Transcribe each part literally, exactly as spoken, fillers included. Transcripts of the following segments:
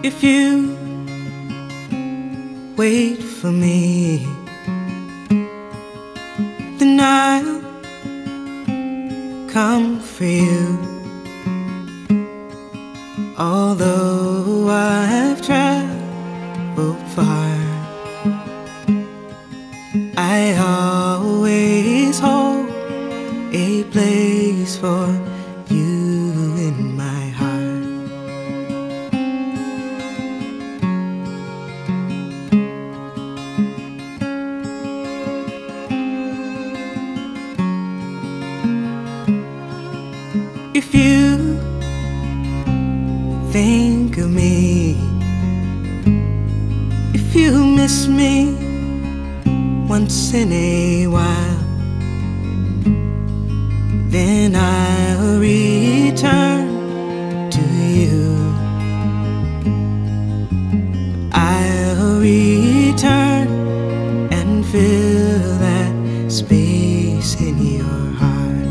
If you wait for me, then I'll come for you. Although I've traveled far, I always hold a place for you in my heart. If you think of me, if you miss me once in a while, then I'll return to you. I'll return and fill that space in your heart.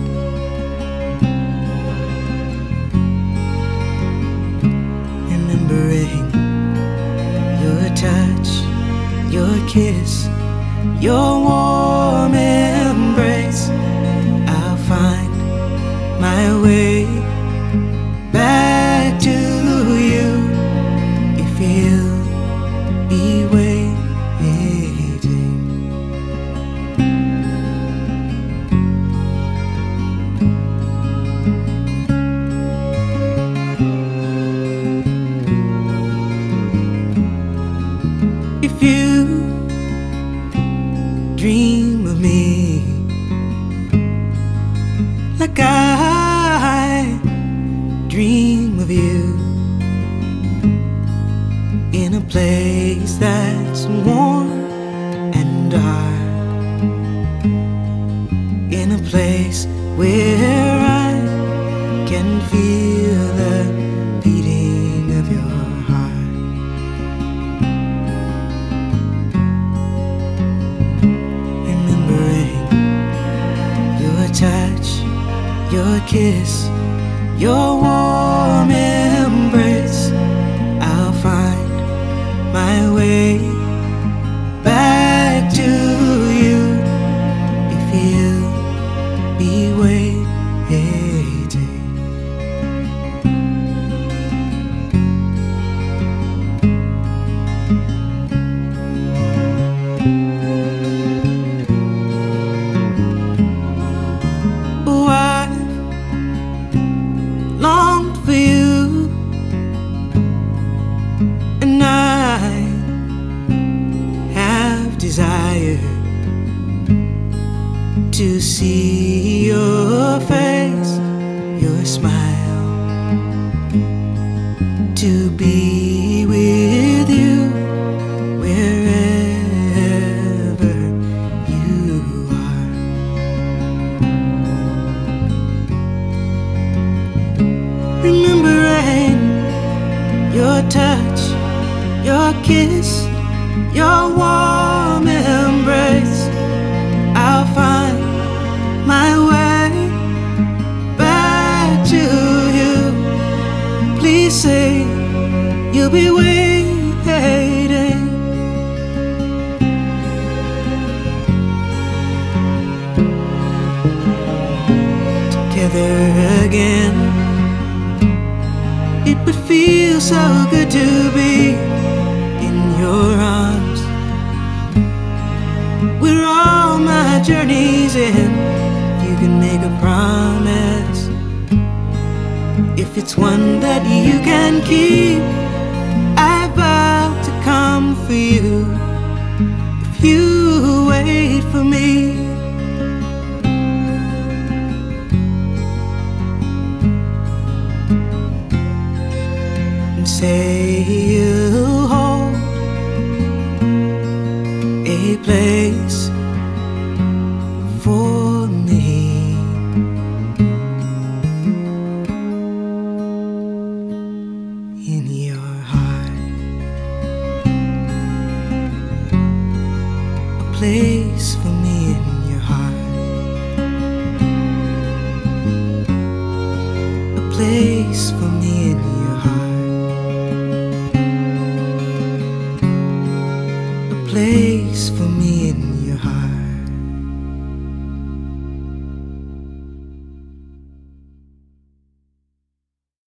Remembering your touch, your kiss, your warm embrace, I'll find my way back to you if you'll be waiting. If you dream of me like I dream of you, in a place that's warm and dark, in a place where I can feel the beating of your heart. Touch, your kiss, your warm embrace, I'll find my way back to you if you'll be waiting. For you, and I have desire to see your face, your smile, to be with you wherever you are. Remembering your touch, your kiss, your warm embrace, I'll find my way back to you. Please say you'll be waiting. Together again, it would feel so good to be in your arms, where all my journeys end. If you can make a promise, if it's one that you can keep, I vow to come for you if you wait for me. Say you'll hold a place for me in your heart, a place for me in your heart, a place for